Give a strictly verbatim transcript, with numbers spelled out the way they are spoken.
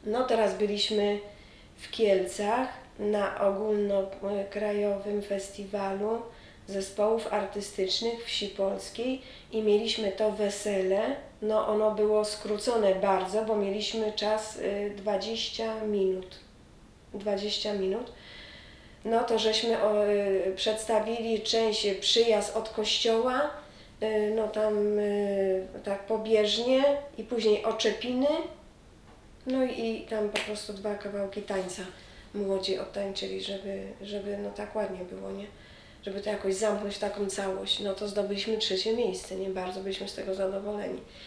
No teraz byliśmy w Kielcach na ogólnokrajowym festiwalu zespołów artystycznych wsi polskiej i mieliśmy to wesele. No ono było skrócone bardzo, bo mieliśmy czas dwadzieścia minut. dwadzieścia minut. No to żeśmy o, y, przedstawili część przyjazd od kościoła, y, no tam y, tak pobieżnie i później oczepiny, no i, i tam po prostu dwa kawałki tańca młodzi odtańczyli, żeby, żeby no tak ładnie było, nie? Żeby to jakoś zamknąć taką całość. No to zdobyliśmy trzecie miejsce, nie? Bardzo byliśmy z tego zadowoleni.